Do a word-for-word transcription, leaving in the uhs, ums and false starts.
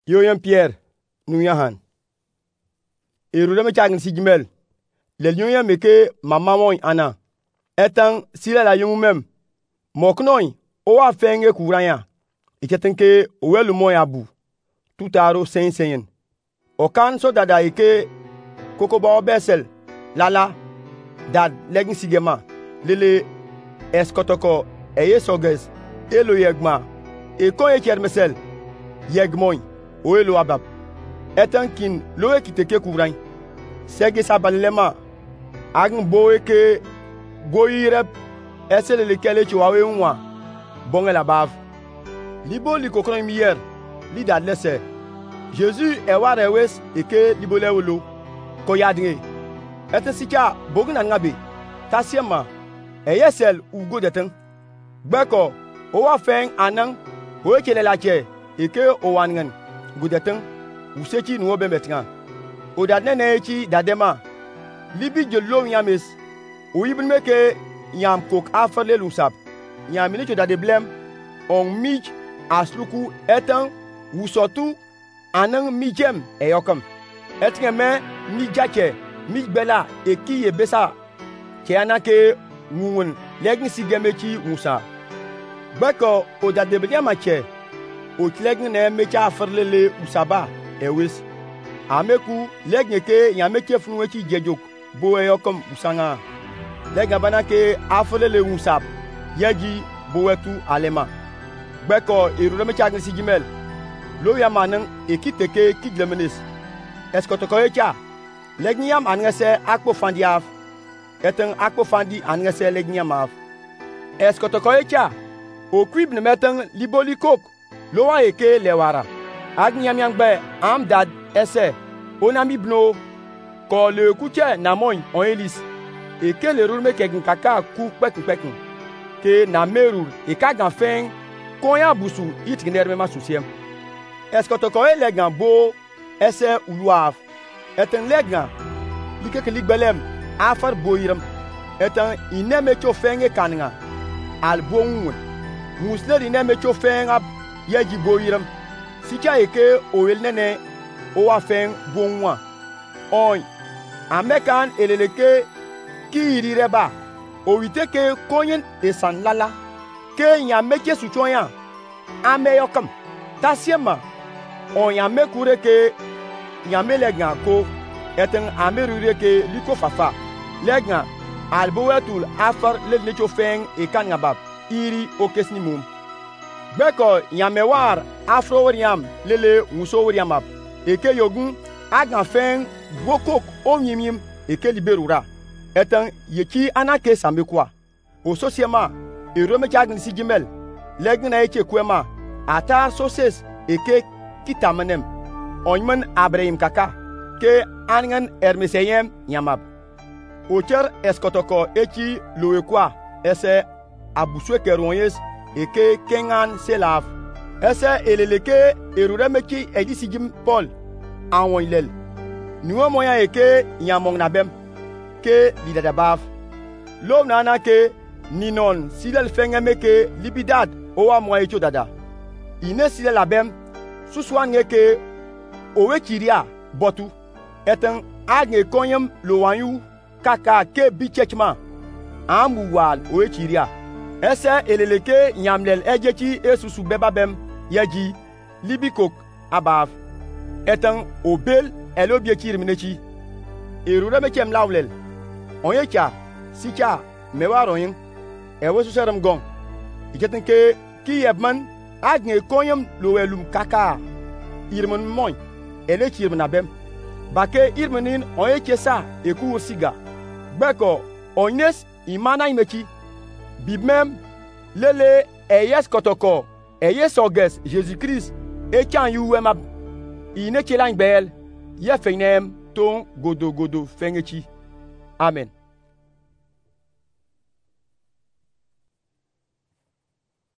Yoyen Pierre, nous yahan. Et roulem chagn si jimel. Le yoyen meke maman ana. Etan sila la yung même. Moknoy, o a fenge kouranya. Et que ouel le moy abou. Tout aro saint saint. O kan so dada eke kokoba besel. Lala dad legn sigema. Lele eskotoko eye soges. Elo yegma. E kon e kermesel. Yegmoy. O elo abab. Etan kin lo e kiteke kourany. Sege sabalema. Agn boe ke goyirep esele lekele chiwawe unwa. Bonge la bave. Libo li kokron miyer. Li dad lese. Jésus e ware wes eke libo le wolo. Koyadre. Etan sika bogun angabe. Tasiema. Eye sel ou go deten. Beko. Owa feng anang. Owe kele la che. Eke owangen. Go deten. Ou sechi nou bembetran. O dadne ne echi dadema. Libi jelo yames. O ibn meke yam kok aferle lusap. Yam mine dade blem. On mij asluku etan. Ou sotu anang mijem eyokam. Etreme mijache. Mij bela eki e besa. Ke anake ngun legni sigemechi musa. Beko o dade blem ache. O tlegni ne mecha aferle le usaba ewis. Ameku legni ke yameche funwechi jejok. Bo eyokom usanga. Lega banake aferle le usab. Yeji bowetu alema. Beko iruleme chagni si jimel. Lo yamanang ekiteke kidlemenis. Eskotoko echa. Legni yam angese akpo fandi af. Eteng akpo fandi angese legni yam af. Eskotoko echa. O kwib ne meteng liboli kok. Lo wa eke lewara. Agni yam yangbe am dad ese. Onami bno. Ko le kuche namoy on elis. Eke le rulme kegen kaka ku pekn pekn. Ke na merur e kagan feng. Konya busu itkinerme masusiem. Eskotoko e legan bo ese uluaf. Eten legan like ke ligbelem afar boyiram. Eten ineme cho fenge kanga al bongun. Musler ineme cho fenga yeji boyiram. Sika eke oel nene o afeng bonwa. Oy amekan eleleke ki irireba. O witeke konyen esan lala. Ke nyameke suchoyan ameyokam. Tasiema on yame kure ke yame legan ko eten amerure ke liko fafa legan albowetul afar le lecho feng e kan ngabab iri okesni mum beko yame war afro woriam lele muso woriamap eke yogun agan feng bokok onyimim eke liberura eten yeki anake sambekwa o sosiema e rome chagn si jimel legan na eche kwema ata soses eke kitamenem onman Abraham kaka ke angan ermeseyem yamab ocher eskotoko echi loekwa ese abuswe keronyes eke kengan selaf ese eleleke eruremeki edisigim Paul anwon ilel nuwa moya eke yamong nabem ke lidadabaf lom nana ke ninon silel fengemeke libidad owa moya echo dada ine silel abem suswan ngeke owe kiria botu eten agne konyem lowanyu kaka ke bichechma amuwal owe kiria ese eleleke nyamlel ejechi esusu bebabem yeji libikok abaf eten obel elobie kirminechi erure mechem lawlel onyecha sicha mewaroyin ewe suserem gong iketen ke ki yebman agne konyem lowelum kaka irmen moy ele chirmen abem bake irmenin oye chesa eku siga beko oynes imana imechi bibmem lele eyes kotoko eyes oges Jésus Christ e kan yuwema ine chelan bel ye feinem ton godo godo fengechi amen.